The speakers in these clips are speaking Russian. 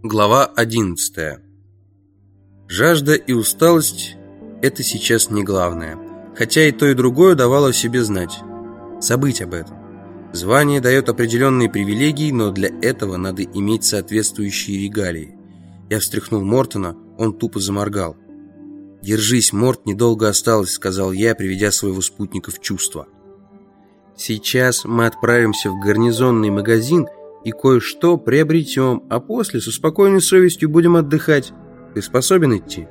Глава 11. Жажда и усталость – это сейчас не главное. Хотя и то, и другое давало о себе знать. Забыть об этом. Звание дает определенные привилегии, но для этого надо иметь соответствующие регалии. Я встряхнул Мортона, он тупо заморгал. «Держись, Морт, недолго осталось», – сказал я, приведя своего спутника в чувство. «Сейчас мы отправимся в гарнизонный магазин и кое-что приобретем, а после со спокойной совестью будем отдыхать. Ты способен идти?»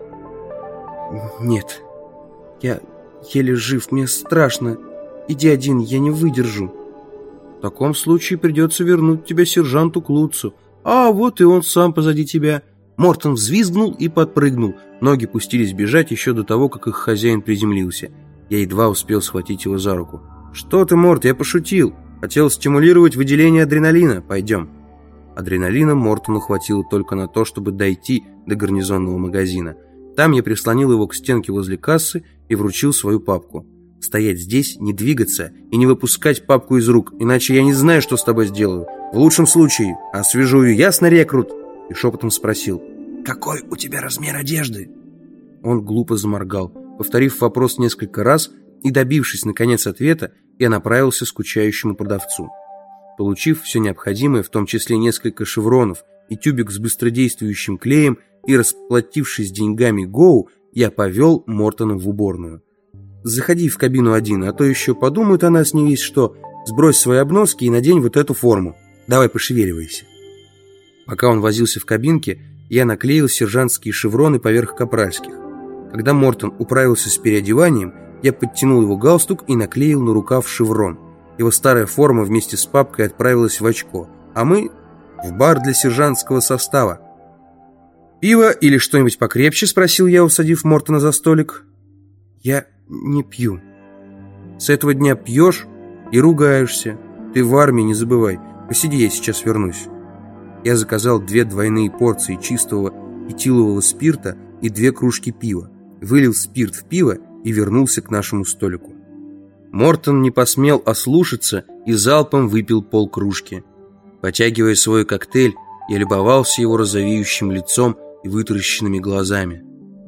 «Нет, я еле жив, мне страшно. Иди один, я не выдержу». «В таком случае придется вернуть тебя сержанту Клуцу. А вот и он сам позади тебя». Мортон взвизгнул и подпрыгнул. Ноги пустились бежать еще до того, как их хозяин приземлился. Я едва успел схватить его за руку. «Что ты, Морт, я пошутил. Хотел стимулировать выделение адреналина. Пойдем». Адреналина Мортону хватило только на то, чтобы дойти до гарнизонного магазина. Там я прислонил его к стенке возле кассы и вручил свою папку. «Стоять здесь, не двигаться и не выпускать папку из рук, иначе я не знаю, что с тобой сделаю. В лучшем случае освежую, ясно, рекрут?» И шепотом спросил: «Какой у тебя размер одежды?» Он глупо заморгал. Повторив вопрос несколько раз и добившись наконец ответа, я направился к скучающему продавцу. Получив все необходимое, в том числе несколько шевронов и тюбик с быстродействующим клеем, и расплатившись деньгами Гоу, я повел Мортона в уборную. «Заходи в кабину один, а то еще подумают о нас не весь что. Сбрось свои обноски и надень вот эту форму. Давай пошевеливайся». Пока он возился в кабинке, я наклеил сержантские шевроны поверх капральских. Когда Мортон управился с переодеванием, я подтянул его галстук и наклеил на рукав шеврон. Его старая форма вместе с папкой отправилась в очко, а мы в бар для сержантского состава. «Пиво или что-нибудь покрепче?» – спросил я, усадив Мортона за столик. «Я не пью». «С этого дня пьешь и ругаешься. Ты в армии, не забывай. Посиди, я сейчас вернусь». Я заказал 2 двойные порции чистого этилового спирта и 2 кружки пива, вылил спирт в пиво и вернулся к нашему столику. Мортон не посмел ослушаться и залпом выпил полкружки. Потягивая свой коктейль, я любовался его розовеющим лицом и вытаращенными глазами.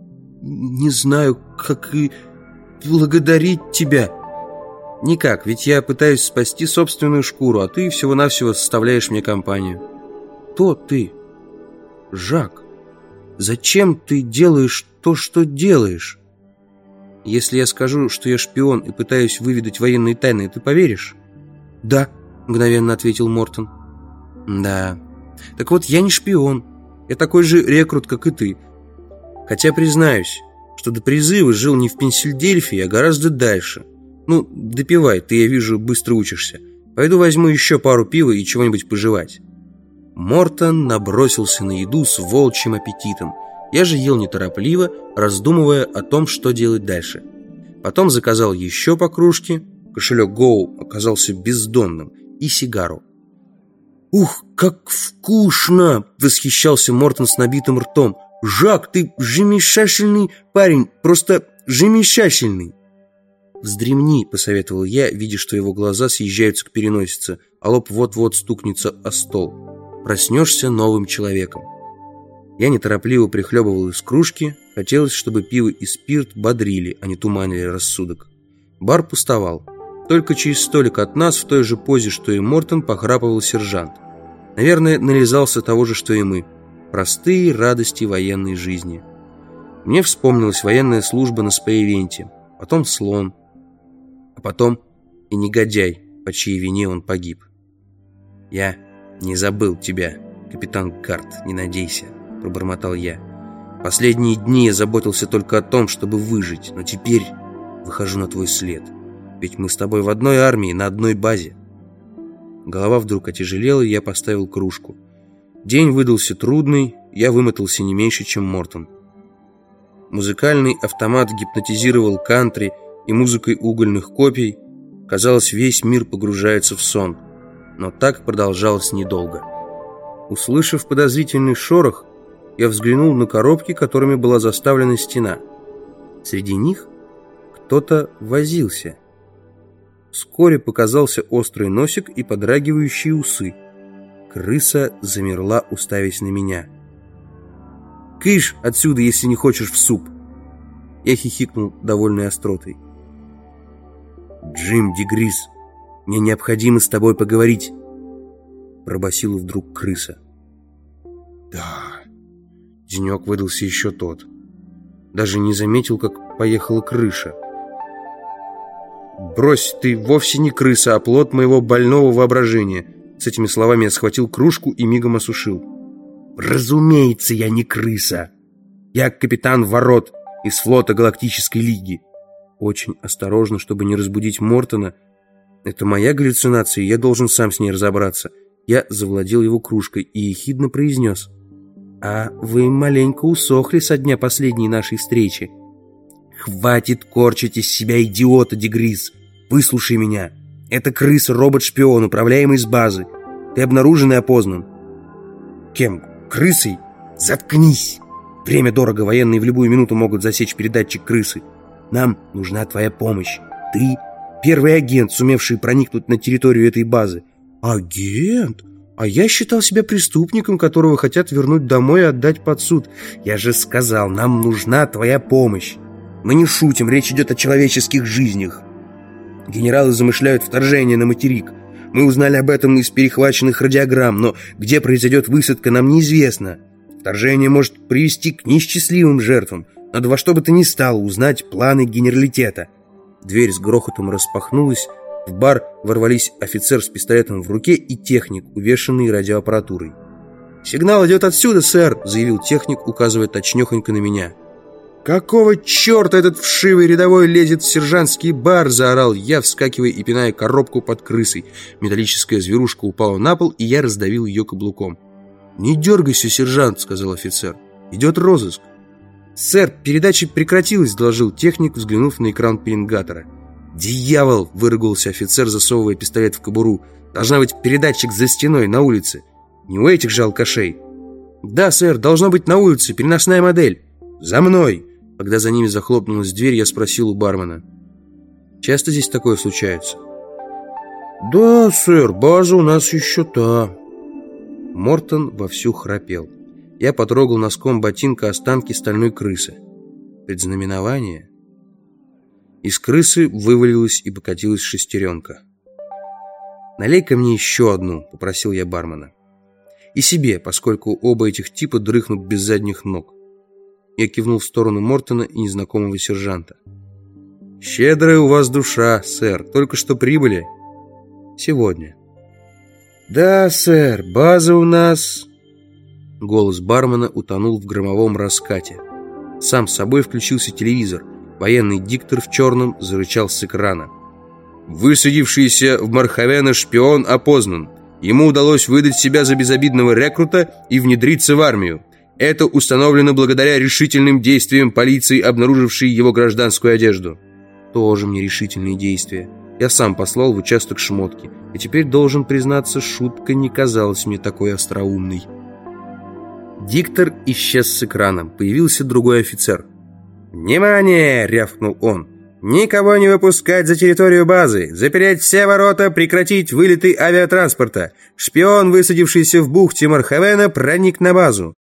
«Не знаю, как и благодарить тебя». «Никак, ведь я пытаюсь спасти собственную шкуру, а ты всего-навсего составляешь мне компанию». «Кто ты, Жак? Зачем ты делаешь то, что делаешь?» «Если я скажу, что я шпион и пытаюсь выведать военные тайны, ты поверишь?» «Да», — мгновенно ответил Мортон. «Да. Так вот, я не шпион. Я такой же рекрут, как и ты. Хотя, признаюсь, что до призыва жил не в Пенсильдельфии, а гораздо дальше. Ну, допивай, ты, я вижу, быстро учишься. Пойду возьму еще пару пива и чего-нибудь пожевать». Мортон набросился на еду с волчьим аппетитом. Я же ел неторопливо, раздумывая о том, что делать дальше. Потом заказал еще по кружке, кошелек Гоу оказался бездонным, и сигару. «Ух, как вкусно!» — восхищался Мортон с набитым ртом. «Жак, ты замечательный парень, просто замечательный!» «Вздремни», — посоветовал я, видя, что его глаза съезжаются к переносице, а лоб вот-вот стукнется о стол. «Проснешься новым человеком». Я неторопливо прихлебывал из кружки. Хотелось, чтобы пиво и спирт бодрили, а не туманили рассудок. Бар пустовал. Только через столик от нас, в той же позе, что и Мортон, похрапывал сержант. Наверное, нализался того же, что и мы. Простые радости военной жизни. Мне вспомнилась военная служба на Спаевенте, потом слон, а потом и негодяй, по чьей вине он погиб. «Я не забыл тебя, капитан Гарт, не надейся», — пробормотал я. «Последние дни я заботился только о том, чтобы выжить, но теперь выхожу на твой след. Ведь мы с тобой в одной армии, на одной базе». Голова вдруг отяжелела, и я поставил кружку. День выдался трудный, я вымотался не меньше, чем Мортон. Музыкальный автомат гипнотизировал кантри, и музыкой угольных копий, казалось, весь мир погружается в сон. Но так продолжалось недолго. Услышав подозрительный шорох, я взглянул на коробки, которыми была заставлена стена. Среди них кто-то возился. Вскоре показался острый носик и подрагивающие усы. Крыса замерла, уставясь на меня. Кыш отсюда, если не хочешь в суп!» Я хихикнул, довольной остротой. «Джим Дегрис, мне необходимо с тобой поговорить!» Пробасила вдруг крыса. «Да...» Денек выдался еще тот. Даже не заметил, как поехала крыша. «Брось, ты вовсе не крыса, а плод моего больного воображения!» С этими словами я схватил кружку и мигом осушил. «Разумеется, я не крыса! Я капитан Ворот из флота Галактической Лиги!» Очень осторожно, чтобы не разбудить Мортона. Это моя галлюцинация, и я должен сам с ней разобраться. Я завладел его кружкой и ехидно произнес: «А вы маленько усохли со дня последней нашей встречи». «Хватит корчить из себя идиота, Дегрис! Выслушай меня! Это крыса-робот-шпион, управляемый с базы. Ты обнаружен и опознан». «Кем? Крысой?» «Заткнись! Время дорого, военные в любую минуту могут засечь передатчик крысы. Нам нужна твоя помощь. Ты первый агент, сумевший проникнуть на территорию этой базы». «Агент? А я считал себя преступником, которого хотят вернуть домой и отдать под суд». «Я же сказал, нам нужна твоя помощь. Мы не шутим, речь идет о человеческих жизнях. Генералы замышляют вторжение на материк. Мы узнали об этом из перехваченных радиограмм, но где произойдет высадка, нам неизвестно. Вторжение может привести к неисчислимым жертвам. Надо во что бы то ни стало узнать планы генералитета». Дверь с грохотом распахнулась. В бар ворвались офицер с пистолетом в руке и техник, увешанный радиоаппаратурой. «Сигнал идет отсюда, сэр», — заявил техник, указывая точнёхонько на меня. «Какого черта этот вшивый рядовой лезет в сержантский бар?» — заорал я, вскакивая и пиная коробку под крысой. Металлическая зверушка упала на пол, и я раздавил ее каблуком. «Не дергайся, сержант», — сказал офицер. «Идет розыск». «Сэр, передача прекратилась», — доложил техник, взглянув на экран пеленгатора. «Дьявол!» — выругался офицер, засовывая пистолет в кобуру. «Должна быть передатчик за стеной, на улице. Не у этих же алкашей». «Да, сэр, должно быть на улице, переносная модель». «За мной!» Когда за ними захлопнулась дверь, я спросил у бармена: «Часто здесь такое случается?» «Да, сэр, база у нас еще та». Мортон вовсю храпел. Я потрогал носком ботинка останки стальной крысы. Предзнаменование? Из крысы вывалилась и покатилась шестеренка. «Налей-ка мне еще одну», — попросил я бармена. «И себе, поскольку оба этих типа дрыхнут без задних ног». Я кивнул в сторону Мортона и незнакомого сержанта. «Щедрая у вас душа, сэр. Только что прибыли?» «Сегодня». «Да, сэр, база у нас...» Голос бармена утонул в громовом раскате. Сам собой включился телевизор. Военный диктор в черном зарычал с экрана. «Высадившийся в Мархавена шпион опознан. Ему удалось выдать себя за безобидного рекрута и внедриться в армию. Это установлено благодаря решительным действиям полиции, обнаружившей его гражданскую одежду». «Тоже мне решительные действия. Я сам послал в участок шмотки. И теперь должен признаться, шутка не казалась мне такой остроумной». Диктор исчез с экрана. Появился другой офицер. «Внимание!» — рявкнул он. «Никого не выпускать за территорию базы! Запереть все ворота, прекратить вылеты авиатранспорта! Шпион, высадившийся в бухте Мархавена, проник на базу!